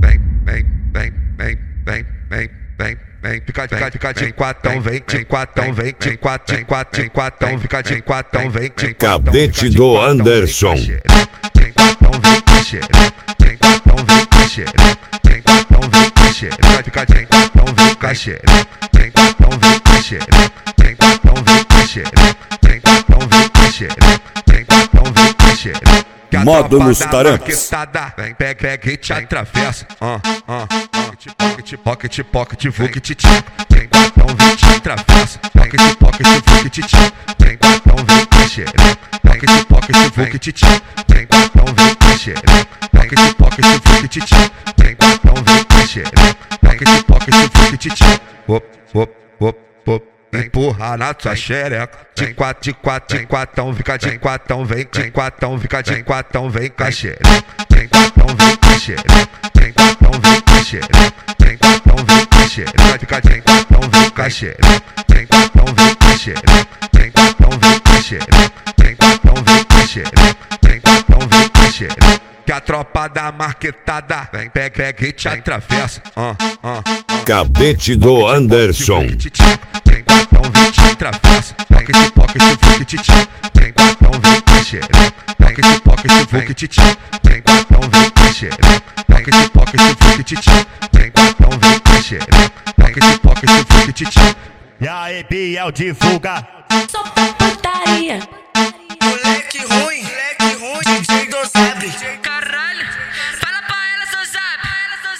Fica de quatão, vem de quatão, vem de quatão, fica de quatão, vem de Cadete do Anderson. Tem quatão, vem com xereca, tem quatão, vem com xereca, tem quatão, vem com xereca, fica de quatão, vem com xereca, tem quatão, vem com xereca, tem quatão, vem com xereca, tem quatão, vem com xereca, tem quatão, vem com xereca. Modo nos tarantes. Vem, pega e te atravessa. Pocket, vuque, te tem quatão, vem te atravessa. Pocket, vuque, te tem quatão, vem com xereca. Pocket, vuque, te tem quatão, vem com xereca. Pocket, vuque, te tem quatão, vem com xereca. Pocket, vuque, te empurra na tua xereca. De quatão, fica de quatão, vem de quatão, fica de quatão, vem com a xereca. Tem quatão, vem com a xereca. Tem quatão, vem com a xereca. Tem quatão, vem com a xereca. Fica de quatão, vem com a xereca. Tem quatão, vem com a xereca. Tem quatão, vem com a xereca. Tem quatão, vem com a xereca. Tem quatão, vem com a xereca. Que a tropa da marquetada vem, pega e te atravessa. Cadete do Anderson. Tem quatão, vem te atravessa. Pocket, vuque, te tem quatão, vem com xereca. Pocket, vuque, te tem quatão, vem com xereca. Pocket, vuque, te tem quatão, vem com xereca. Pocket, vuque, te E aí, Biel, divulga. Só putaria. Moleque ruim, DJ do Sabre. Caralho, fala pra ela, seu zap.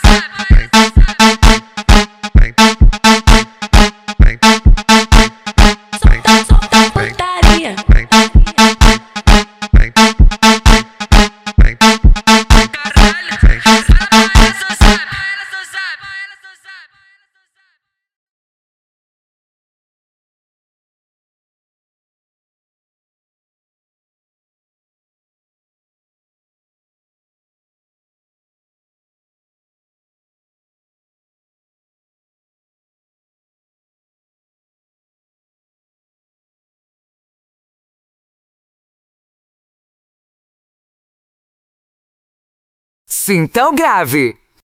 Só putaria. Caralho, fala pra ela, seu zap. Sintão grave.